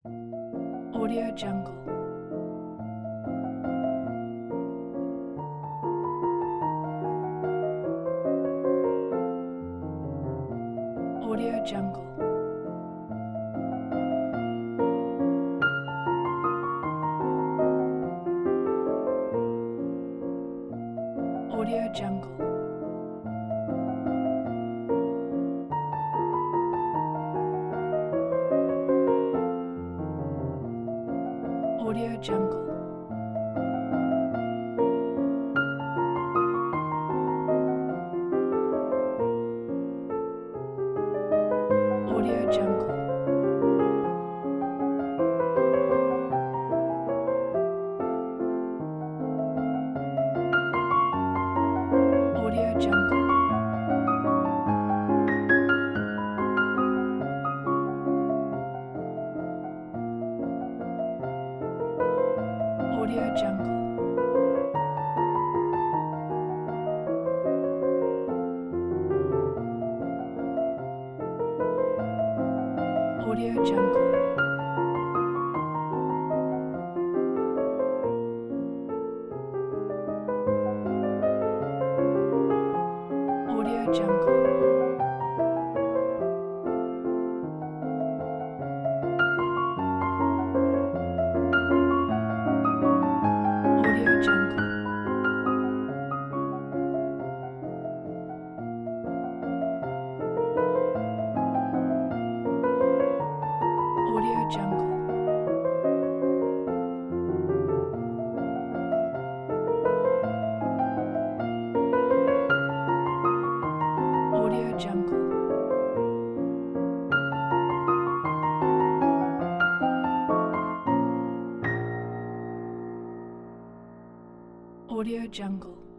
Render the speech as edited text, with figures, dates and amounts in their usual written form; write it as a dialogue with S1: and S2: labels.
S1: Audio Jungle. Audio Jungle. Audio Jungle. Audio Jungle. Audio Jungle. Audio Jungle. Audio Jungle. Audio Jungle. Audio Jungle. Audio Jungle. Audio Jungle. Audio Jungle. Audio Jungle.